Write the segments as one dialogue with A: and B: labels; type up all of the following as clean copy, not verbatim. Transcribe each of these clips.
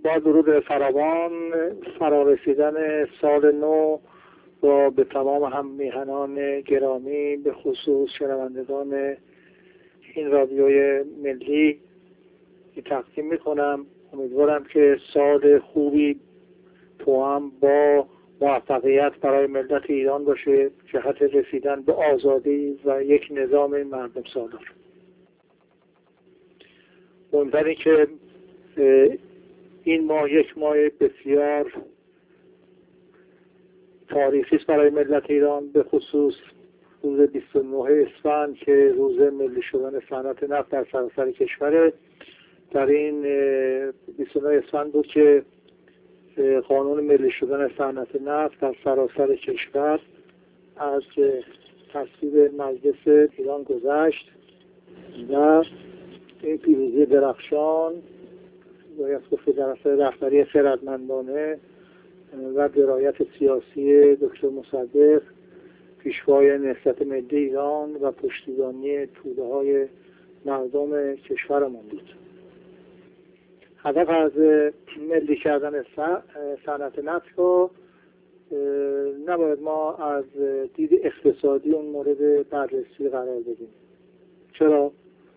A: با درود فراوان، فرارسیدن سال نو را به تمام هم میهنان گرامی، به خصوص شنوندگان این رادیوی ملی تقدیم میکنم. امیدوارم که سال خوبی توأم با موفقیت برای ملت ایران باشه، جهت رسیدن به آزادی و یک نظام مردم سالار. امیدوارم که این ماه یک ماه بسیار تاریخی است برای ملت ایران، به خصوص روز 29 اسفند که روز ملی شدن صنعت نفت در سراسر کشور. در این 29 اسفند بود که قانون ملی شدن صنعت نفت در سراسر کشور از تصویب مجلس ایران گذشت و این پیروزی درخشان باید گفت در اثر رهبری خردمندانه و درایت سیاسی دکتر مصدق، پیشوای نهضت ملی ایران و پشتیبانی توده‌های مردم کشورمان بود. هدف از ملی کردن صنعت نفت رو نباید ما از دید اقتصادی اون مورد بررسی قرار بدیم. چرا؟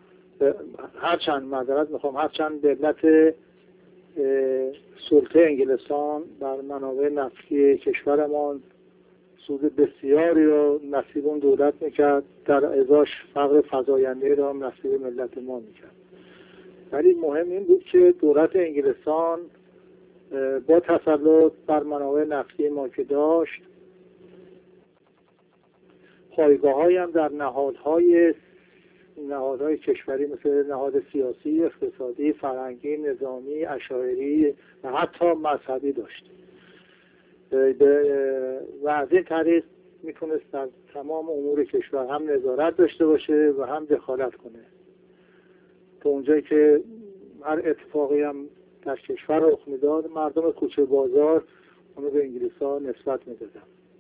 A: هرچند دولت سلطه انگلستان بر منابع نفتی کشورمان سود بسیاری را نصیب اون دولت میکرد، در ازاش فقر فزاینده را نصیب ملت ما میکرد. ولی مهم این بود که دولت انگلستان با تسلط بر منابع نفتی ما که داشت، پایگاه‌هایی هم در نهادهای کشوری مثل نهاد سیاسی، اقتصادی، فرهنگی، نظامی، عشایری و حتی مذهبی داشت و از این طریق میتونست در تمام امور کشور هم نظارت داشته باشه و هم دخالت کنه. تا اونجایی که هر اتفاقی هم در کشور رخ میداد، مردم کوچه بازار اونو به انگلیس‌ها نسبت میدادن.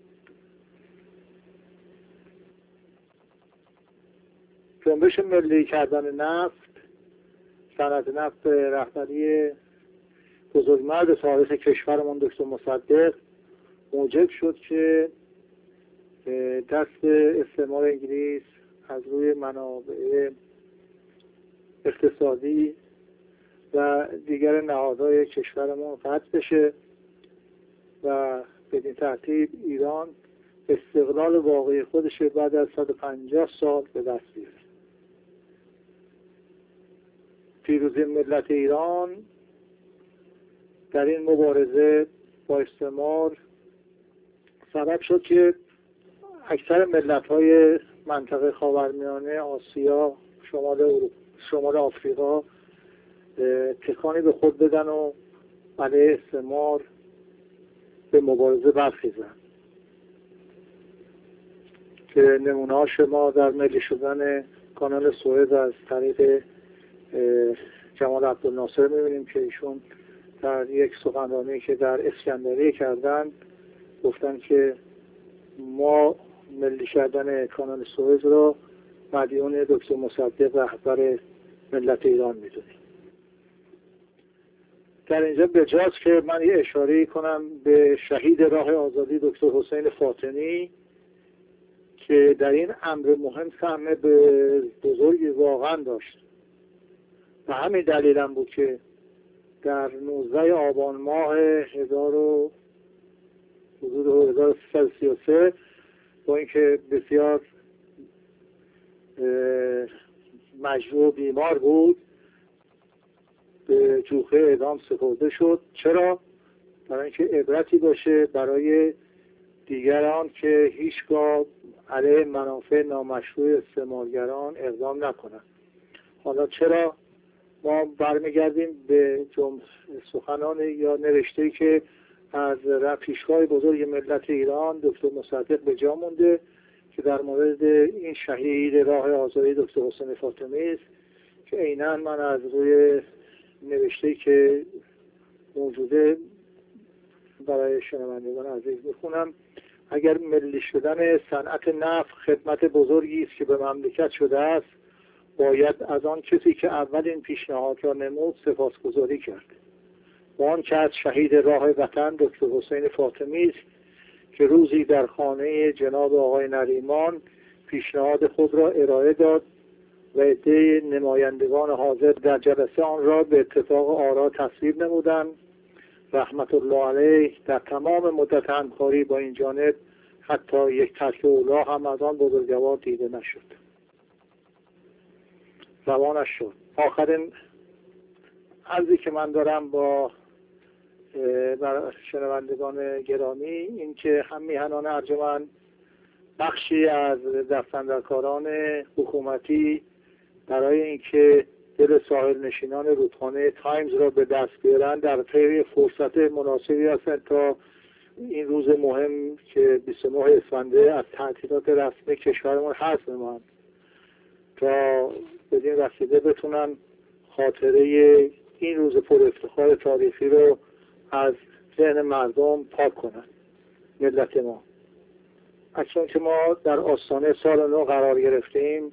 A: جنبش ملی کردن نفت، صنعت نفت رهبری بزرگمرد تاریخ کشورمان دکتر مصدق موجب شد که دست استعمار انگلیس از روی منابع اقتصادی و دیگر نهادهای کشورمان قطع بشه و بدین ترتیب ایران استقلال واقعی خودش بعد از 150 سال به دست بیاره. پیروزی ملت ایران در این مبارزه با استعمار سبب شد که اکثر ملت‌های منطقه خاورمیانه، آسیا، شمال آفریقا تکانی به خود بدن و علیه استعمار به مبارزه برخیزن که نمونه‌هاش ما در ملی شدن کانال سوئز از طریق جمال عبدالناصر می‌بینیم که ایشون در یک سخنرانی که در اسکندریه کردن گفتن که ما ملی کردن کانال سوئز را مدیون دکتر مصدق رهبر ملت ایران می‌دونیم. در اینجا بجاست که من یه اشاره کنم به شهید راه آزادی دکتر حسین فاطمی که در این امر مهم سهم بزرگی واقعا داشت و همین دلیل هم بود که در 19 آبان ماه 1333 با اینکه بسیار مجروح بیمار بود به جوخه اعدام سپرده شد. چرا؟ برای اینکه عبرتی باشه برای دیگران که هیچگاه علیه منافع نامشروع استعمارگران اقدام نکنند. حالا چرا ما برمیگردیم به سخنان یا نوشته‌ای که از پیشگاه بزرگ ملت ایران دکتر مصدق به جا مونده که در مورد این شهید راه آزادی دکتر حسین فاطمی است که عیناً من از روی نوشته‌ای که موجوده برای شنوندگان عزیز میخونم. اگر ملی شدن صنعت نفت خدمت بزرگی است که به مملکت شده است، باید از آن کسی که اول این پیشنهاد را نمود سپاسگزاری کرد. و آن کس شهید راه وطن دکتر حسین فاطمی است که روزی در خانه جناب آقای نریمان پیشنهاد خود را ارائه داد و عده نمایندگان حاضر در جلسه آن را به اتفاق آرا تصویب نمودند. رحمت الله علیه در تمام مدت همکاری با این جانب حتی یک ترک اولا هم از آن بزرگوار دیده نشد. روانش شد. آخرین عرضی که من دارم با شنوندگان گرامی این که هم میهنان ارجمند بخشی از دستاندرکاران حکومتی برای اینکه دل ساحل نشینان رودخانه تایمز را به دست بیارن در طی فرصت مناسبی هستند تا این روز مهم که 29 اسفند از تعطیلات رسمی کشورمون حذف نمایند تا بدین رسیده بتونن خاطره این روز پر افتخار تاریخی رو از ذهن مردم پاک کنن. ملت ما اکنون که ما در آستانه سال نو قرار گرفتیم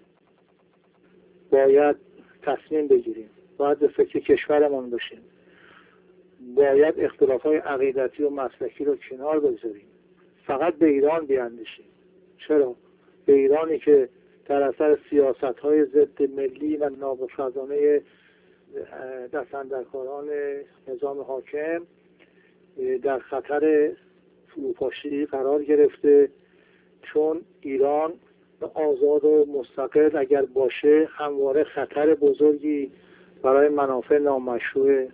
A: باید تصمیم بگیریم، باید به فکر کشورمون باشیم، باید اختلافات عقیدتی و مسلکی رو کنار بگذاریم، فقط به ایران بیاندیشیم. چرا؟ به ایرانی که در اثر سیاست‌های ضد ملی و نابخزانه دستاندرکاران نظام حاکم در خطر فروپاشی قرار گرفته، چون ایران آزاد و مستقل اگر باشه همواره خطر بزرگی برای منافع نامشروع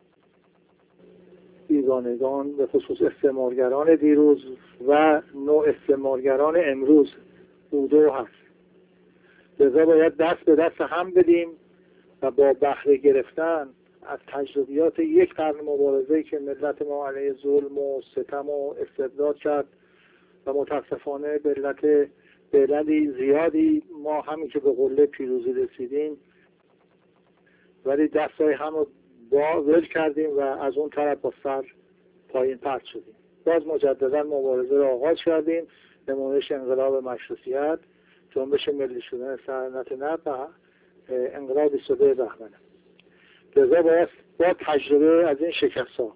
A: بیگانگان به خصوص استعمارگران دیروز و نوع استعمارگران امروز بوده و هست. لذا باید دست به دست هم بدیم و با بهره گرفتن از تجربیات یک قرن مبارزه‌ای که ملت ما علیه ظلم و ستم و استبداد کرد و متاسفانه به عللی زیادی ما همین که به قله پیروزی رسیدیم ولی دستای هم رو ول کردیم و از اون طرف با سر پایین پرت شدیم. باز مجددا مبارزه را آغاز کردیم، نمایش انقلاب مشروطیت، جنبش ملی شدن صنعت نفت و انقلاب 22 بهمن. لذا باید با تجربه از این شکست‌ها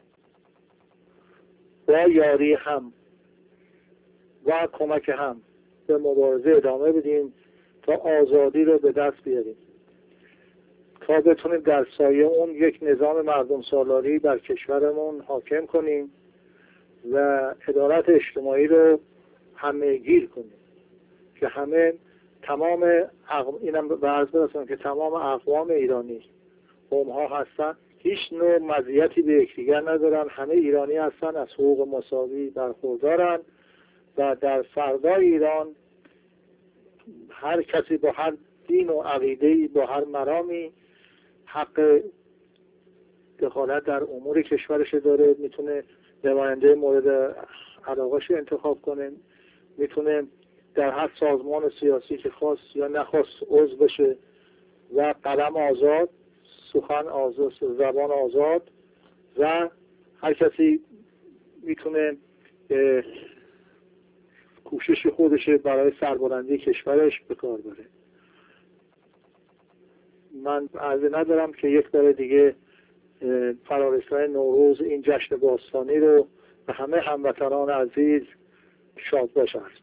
A: با یاری هم و کمک هم به مبارزه ادامه بدیم تا آزادی رو به دست بیاریم، تا بتونیم در سایه اون یک نظام مردم سالاری در کشورمون حاکم کنیم و عدالت اجتماعی رو همه گیر کنیم که همه اینم به عرض برسونم که تمام اقوام ایرانی قوم‌ها هستن، هیچ نوع مزیتی به یکدیگر ندارن، همه ایرانی هستن، از حقوق مساوی برخوردارن و در فردای ایران هر کسی با هر دین و عقیده‌ای با هر مرامی حق دخالت در امور کشورش داره، میتونه نماینده مورد علاقه‌اش انتخاب کنه، میتونه در هر سازمان سیاسی که خواست یا نخواست عضو بشه و قلم آزاد، سخن آزاد، زبان آزاد و هر کسی میتونه کوشش خودش برای سربلندی کشورش به کار بره. من عرضه ندارم که یک بار دیگه فرارسی‌های نوروز این جشن باستانی رو به همه هموطنان عزیز شاد باش عرض